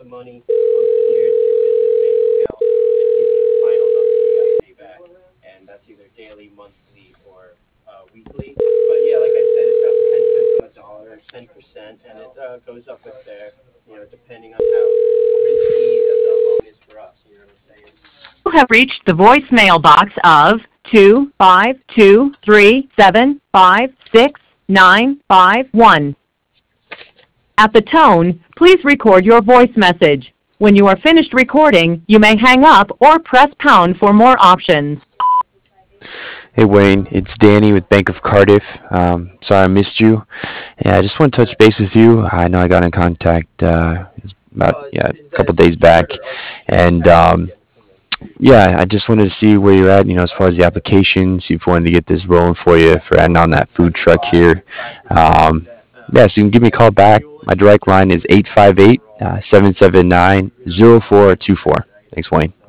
money unsecured to your business bank account and give you the final number you got to pay back. And that's either daily, monthly, or weekly. But yeah, like I said, it's about 10 cents on the dollar, 10%, and it goes up with there, depending on how risky the loan is for us. You know what I'm saying? You have reached the voicemail box of 25237566951. At the tone, please record your voice message. When you are finished recording, you may hang up or press pound for more options. Hey Wayne, it's Danny with Bank of Cardiff. Sorry I missed you. Yeah, I just want to touch base with you. I know I got in contact a couple days back, and yeah, I just wanted to see where you're at. As far as the application, see if we wanted to get this rolling for you for adding on that food truck here. Yeah, so you can give me a call back. My direct line is 858 779 0424. Thanks, Wayne.